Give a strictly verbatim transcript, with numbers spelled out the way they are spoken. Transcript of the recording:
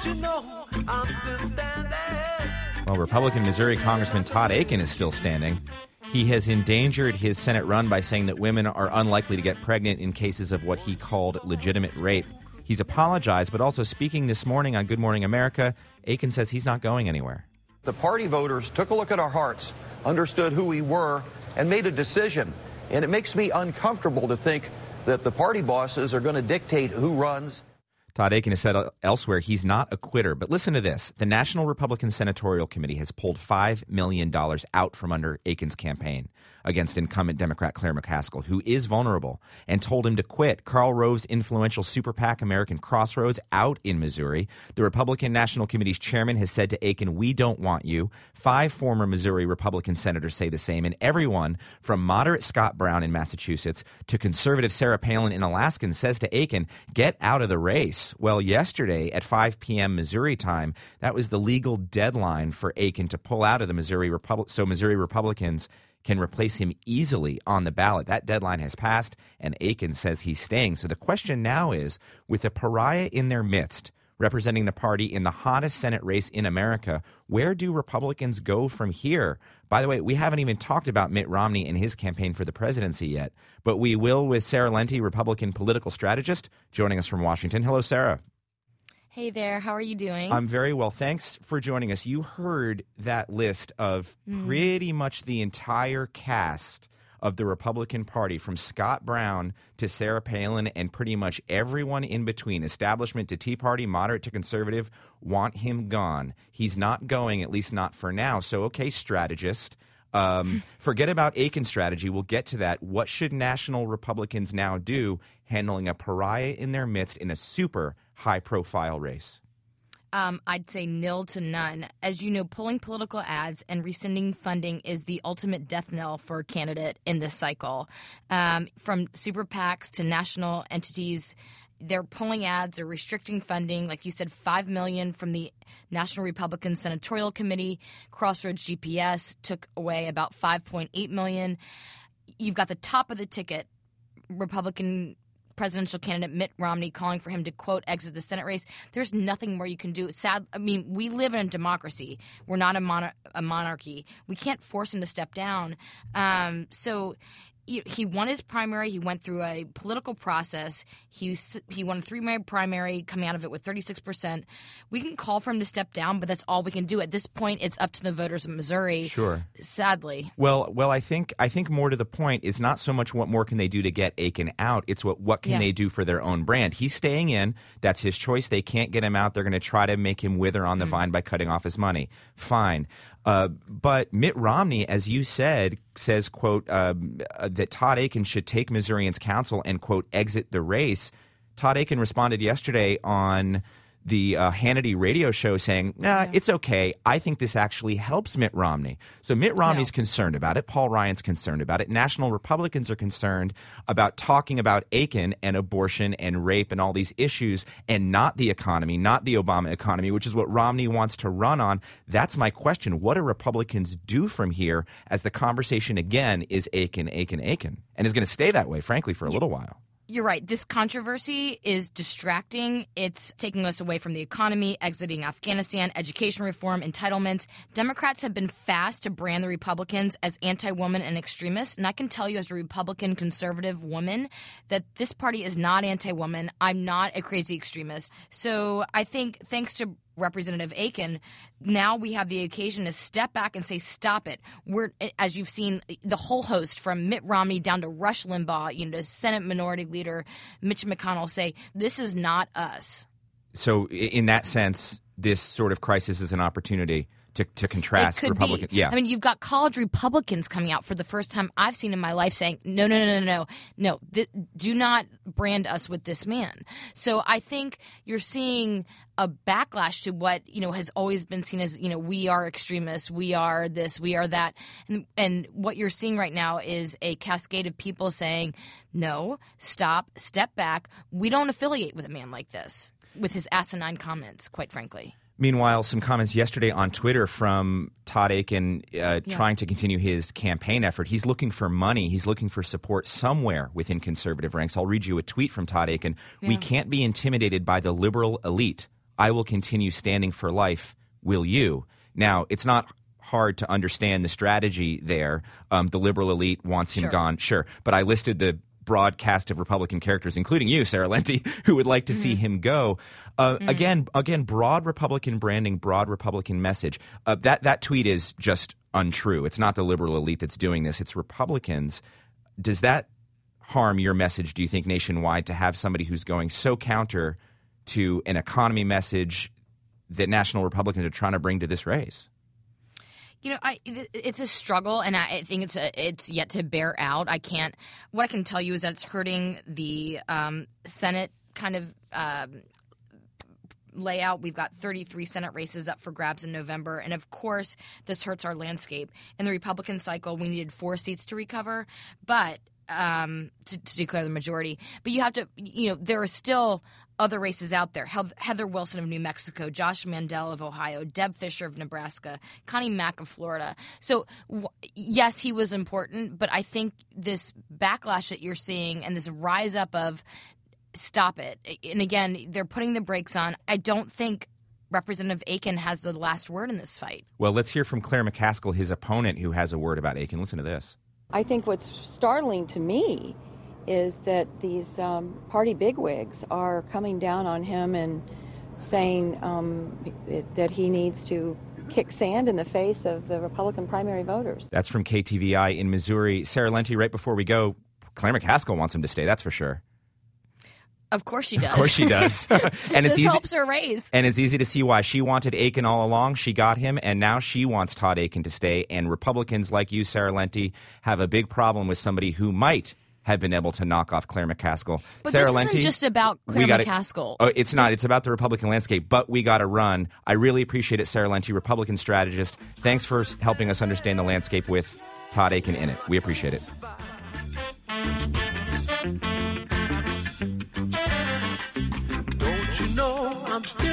Don't you know I'm still standing? Well, Republican Missouri Congressman Todd Akin is still standing. He has endangered his Senate run by saying that women are unlikely to get pregnant in cases of what he called legitimate rape. He's apologized, but also speaking this morning on Good Morning America, Akin says he's not going anywhere. The party voters took a look at our hearts, understood who we were, and made a decision. And it makes me uncomfortable to think that the party bosses are going to dictate who runs. Todd Akin has said elsewhere he's not a quitter. But listen to this. The National Republican Senatorial Committee has pulled five million dollars out from under Akin's campaign against incumbent Democrat Claire McCaskill, who is vulnerable, and told him to quit. Karl Rove's influential super PAC American Crossroads out in Missouri. The Republican National Committee's chairman has said to Akin, "We don't want you." Five former Missouri Republican senators say the same, and everyone from moderate Scott Brown in Massachusetts to conservative Sarah Palin in Alaska says to Akin, "Get out of the race." Well, yesterday at five p.m. Missouri time, that was the legal deadline for Akin to pull out of the Missouri Republic, so Missouri Republicans can replace him easily on the ballot. That deadline has passed, and Akin says he's staying. So the question now is, with a pariah in their midst, representing the party in the hottest Senate race in America, where do Republicans go from here? By the way, we haven't even talked about Mitt Romney and his campaign for the presidency yet, but we will with Sarah Lenti, Republican political strategist, joining us from Washington. Hello, Sarah. Hey there. How are you doing? I'm very well. Thanks for joining us. You heard that list of mm. pretty much the entire cast of the Republican Party, from Scott Brown to Sarah Palin and pretty much everyone in between, establishment to Tea Party, moderate to conservative, want him gone. He's not going, at least not for now. So, okay, strategist. Um, forget about Akin's strategy. We'll get to that. What should national Republicans now do handling a pariah in their midst in a super high-profile race? Um, I'd say nil to none. As you know, pulling political ads and rescinding funding is the ultimate death knell for a candidate in this cycle. Um, from super PACs to national entities, they're pulling ads or restricting funding. Like you said, five million dollars from the National Republican Senatorial Committee. Crossroads G P S took away about five point eight million dollars. You've got the top of the ticket, Republican presidential candidate Mitt Romney calling for him to, quote, exit the Senate race. There's nothing more you can do. Sad. I mean, we live in a democracy. We're not a, mon- a monarchy. We can't force him to step down. Um, so he won his primary. He went through a political process. He he won a three-way primary, coming out of it with thirty-six percent. We can call for him to step down, but that's all we can do. At this point, it's up to the voters of Missouri. Sure. Sadly. Well, well, I think I think more to the point is not so much what more can they do to get Akin out. It's what what can yeah. they do for their own brand. He's staying in. That's his choice. They can't get him out. They're going to try to make him wither on the mm. vine by cutting off his money. Fine. Uh, but Mitt Romney, as you said, says, quote, uh, uh, that Todd Akin should take Missourians' counsel and, quote, exit the race. Todd Akin responded yesterday on the uh, Hannity radio show saying, nah, yeah. it's okay. I think this actually helps Mitt Romney. So Mitt Romney's no. concerned about it. Paul Ryan's concerned about it. National Republicans are concerned about talking about Akin and abortion and rape and all these issues and not the economy, not the Obama economy, which is what Romney wants to run on. That's my question. What do Republicans do from here as the conversation again is Akin, Akin, Akin, and is going to stay that way, frankly, for a yeah. little while? You're right. This controversy is distracting. It's taking us away from the economy, exiting Afghanistan, education reform, entitlements. Democrats have been fast to brand the Republicans as anti-woman and extremists. And I can tell you as a Republican conservative woman that this party is not anti-woman. I'm not a crazy extremist. So I think thanks to Representative Akin, now we have the occasion to step back and say, stop it. We're, as you've seen, the whole host from Mitt Romney down to Rush Limbaugh, you know, to Senate Minority Leader Mitch McConnell say, this is not us. So in that sense, this sort of crisis is an opportunity to, to contrast Republican. Be. Yeah. I mean, you've got college Republicans coming out for the first time I've seen in my life saying, no, no, no, no, no, no, th- do not brand us with this man. So I think you're seeing a backlash to what, you know, has always been seen as, you know, we are extremists, we are this, we are that. And, and what you're seeing right now is a cascade of people saying, no, stop, step back. We don't affiliate with a man like this, with his asinine comments, quite frankly. Meanwhile, some comments yesterday on Twitter from Todd Akin uh, yeah. trying to continue his campaign effort. He's looking for money. He's looking for support somewhere within conservative ranks. I'll read you a tweet from Todd Akin. Yeah. We can't be intimidated by the liberal elite. I will continue standing for life. Will you? Now, it's not hard to understand the strategy there. Um, the liberal elite wants him Sure. gone, sure. But I listed the broad cast of Republican characters, including you, Sarah Lenti, who would like to mm-hmm. see him go. Uh, mm-hmm. Again, again, broad Republican branding, broad Republican message. Uh, that that tweet is just untrue. It's not the liberal elite that's doing this. It's Republicans. Does that harm your message, do you think, nationwide, to have somebody who's going so counter to an economy message that national Republicans are trying to bring to this race? You know, I, it's a struggle, and I think it's a, it's yet to bear out. I can't. What I can tell you is that it's hurting the um, Senate kind of um, layout. We've got thirty-three Senate races up for grabs in November, and of course, this hurts our landscape. In the Republican cycle, we needed four seats to recover, but um, to, to declare the majority. But you have to, you know, there are still other races out there. Heather Wilson of New Mexico, Josh Mandel of Ohio, Deb Fischer of Nebraska, Connie Mack of Florida. So, w- yes, he was important, but I think this backlash that you're seeing and this rise up of stop it. And again, they're putting the brakes on. I don't think Representative Akin has the last word in this fight. Well, let's hear from Claire McCaskill, his opponent, who has a word about Akin. Listen to this. I think what's startling to me is that these um, party bigwigs are coming down on him and saying um, it, that he needs to kick sand in the face of the Republican primary voters. That's from K T V I in Missouri. Sarah Lenti, right before we go, Claire McCaskill wants him to stay, that's for sure. Of course she does. Of course she does. and it's this easy, helps her raise. And it's easy to see why. She wanted Akin all along. She got him, and now she wants Todd Akin to stay. And Republicans like you, Sarah Lenti, have a big problem with somebody who might have been able to knock off Claire McCaskill. But Sarah this Lenti, isn't just about Claire gotta, McCaskill. Oh, it's not. It's about the Republican landscape, but we got to run. I really appreciate it, Sarah Lenti, Republican strategist. Thanks for helping us understand the landscape with Todd Akin in it. We appreciate it. Don't you know I'm still